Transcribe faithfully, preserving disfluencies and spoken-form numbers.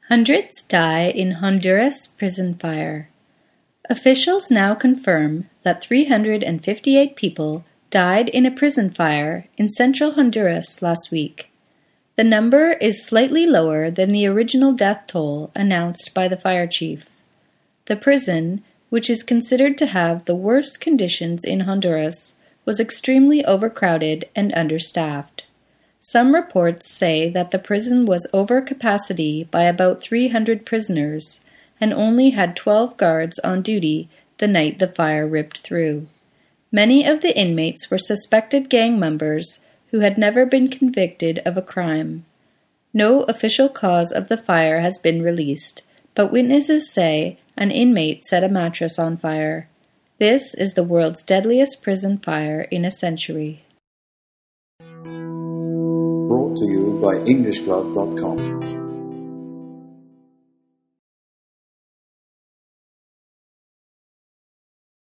Hundreds die in Honduras prison fire. Officials now confirm that three hundred fifty-eight people died in a prison fire in central Honduras last week. The number is slightly lower than the original death toll announced by the fire chief. The prison, which is considered to have the worst conditions in Honduras, was extremely overcrowded and understaffed. Some reports say that the prison was over capacity by about three hundred prisoners and only had twelve guards on duty the night the fire ripped through. Many of the inmates were suspected gang members who had never been convicted of a crime. No official cause of the fire has been released, but witnesses say an inmate set a mattress on fire. This is the world's deadliest prison fire in a century. Brought to you by English Club dot com.